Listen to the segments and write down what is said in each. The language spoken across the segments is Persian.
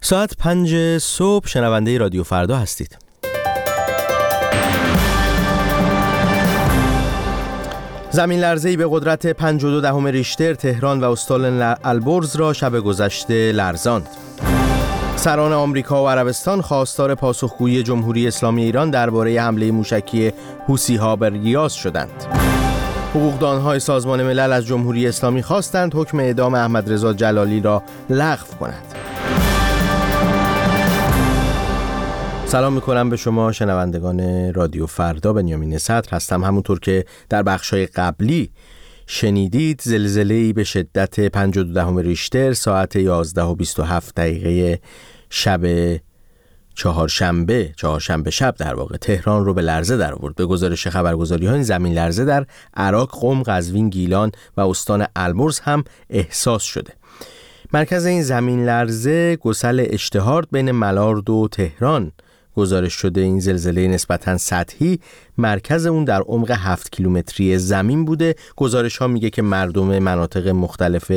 ساعت 5 صبح شنونده رادیو فردا هستید. زمین لرزه‌ای به قدرت 5.2 ریشتر تهران و استان البرز را شب گذشته لرزاند. سران آمریکا و عربستان خواستار پاسخگویی جمهوری اسلامی ایران درباره حمله موشکی حوثی‌ها به ریاض شدند. حقوقدان‌های سازمان ملل از جمهوری اسلامی خواستند حکم اعدام احمدرضا جلالی را لغو کند. سلام میکنم به شما شنوندگان رادیو فردا. بنیامین صدر هستم. همونطور که در بخش‌های قبلی شنیدید، زلزله‌ای به شدت 5.2 ریشتر ساعت 11:27 شب چهارشنبه شب در واقع تهران رو به لرزه در آورد. به گزارش خبرگزاری‌ها این زمین لرزه در عراق، قم، قزوین، گیلان و استان البرز هم احساس شده. مرکز این زمین لرزه گسل اشتهارد بین ملارد و تهران گزارش شده. این زلزله نسبتاً سطحی مرکز اون در عمق 7 کیلومتری زمین بوده. گزارش ها میگه که مردم مناطق مختلف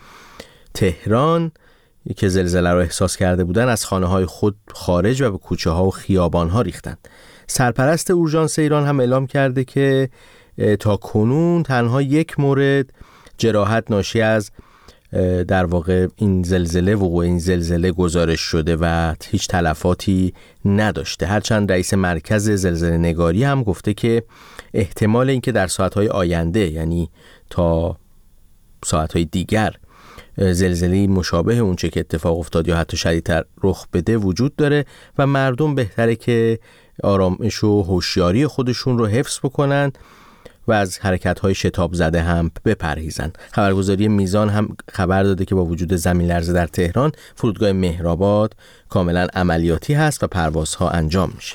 تهران که زلزله رو احساس کرده بودن از خانه های خود خارج و به کوچه ها و خیابان ها ریختن. سرپرست اورژانس ایران هم اعلام کرده که تا کنون تنها یک مورد جراحت ناشی از در واقع وقوع این زلزله گزارش شده و هیچ تلفاتی نداشته. هرچند رئیس مرکز زلزله نگاری هم گفته که احتمال اینکه در ساعتهای آینده، یعنی تا ساعتهای دیگر، زلزله مشابه اونچه که اتفاق افتاد یا حتی شدیدتر رخ بده وجود داره و مردم بهتره که آرامش و هوشیاری خودشون رو حفظ بکنن و از حرکت‌های شتاب زده هم بپرهیزن. خبرگزاری میزان هم خبر داده که با وجود زمین لرزه در تهران، فرودگاه مهرآباد کاملا عملیاتی هست و پروازها انجام میشه.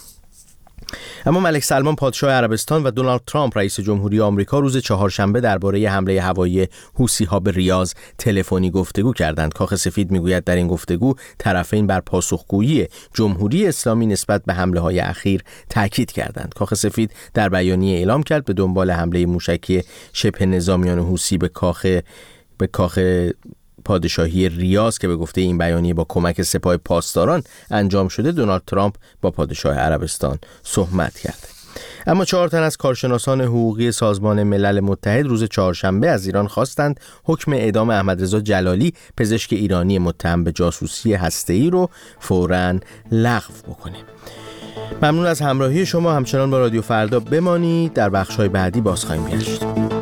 اما ملک سلمان پادشاه عربستان و دونالد ترامپ رئیس جمهوری آمریکا روز چهارشنبه درباره حمله هوایی حوثی‌ها به ریاض تلفنی گفتگو کردند. کاخ سفید میگوید در این گفتگو طرفین بر پاسخگویی جمهوری اسلامی نسبت به حمله‌های اخیر تاکید کردند. کاخ سفید در بیانیه اعلام کرد به دنبال حمله موشکی شبه نظامیان حوثی به کاخ پادشاهی ریاض که به گفته این بیانیه با کمک سپاه پاسداران انجام شده، دونالد ترامپ با پادشاه عربستان صحبت کرد. اما 4 تن از کارشناسان حقوقی سازمان ملل متحد روز چهارشنبه از ایران خواستند حکم اعدام احمدرضا جلالی، پزشک ایرانی متهم به جاسوسی هسته‌ای رو فوراً لغو بکنه. ممنون از همراهی شما. همچنان با رادیو فردا بمانید. در بخش‌های بعدی باز خواهیم گشت.